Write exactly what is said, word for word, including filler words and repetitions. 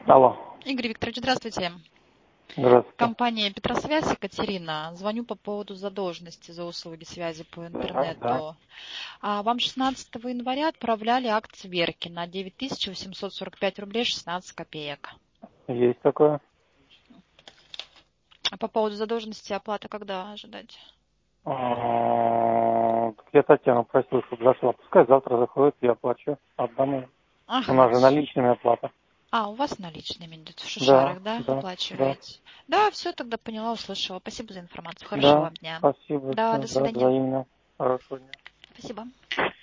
Алло. Игорь Викторович, здравствуйте. Здравствуйте. Компания Петросвязь, Екатерина. Звоню по поводу задолженности за услуги связи по интернету. Да, А вам шестнадцатого января отправляли акт сверки на девять тысяч восемьсот сорок пять рублей шестнадцать копеек. да. Есть такое. А по поводу задолженности оплата когда ожидать? А, так Я Татьяну просил, чтобы зашла. Пускай завтра заходит, я оплачу. Отдам ей. У Ага. нас же наличными оплата. А, у вас наличными идут в Да, шишарах, да, да, да. оплачиваете? Да, все, тогда поняла, услышала. Спасибо за информацию. Хорошего Да, вам дня. спасибо. Да, Да, до да, свидания. взаимно. Хорошего дня. Спасибо.